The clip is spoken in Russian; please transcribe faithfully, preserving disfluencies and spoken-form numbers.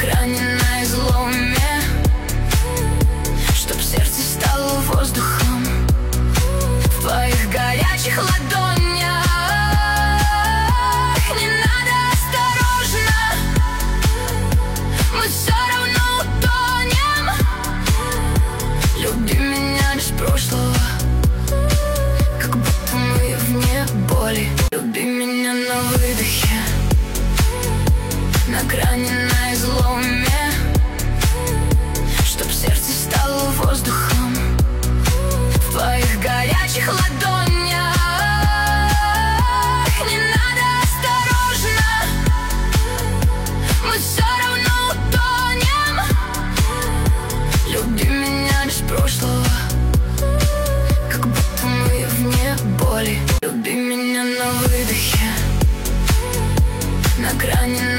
грани, на изломе, чтоб сердце стало воздухом в твоих горячих ладонях. Не надо, осторожно, мы все равно утонем. Люби меня без прошлого, как будто мы вне боли. Люби меня на выдохе, на грани, на изломе, чтоб сердце стало воздухом в твоих горячих ладонях. Не надо, осторожно, мы все равно утонем. Люби меня без прошлого, как будто мы вне боли. Люби меня на выдохе, на грани,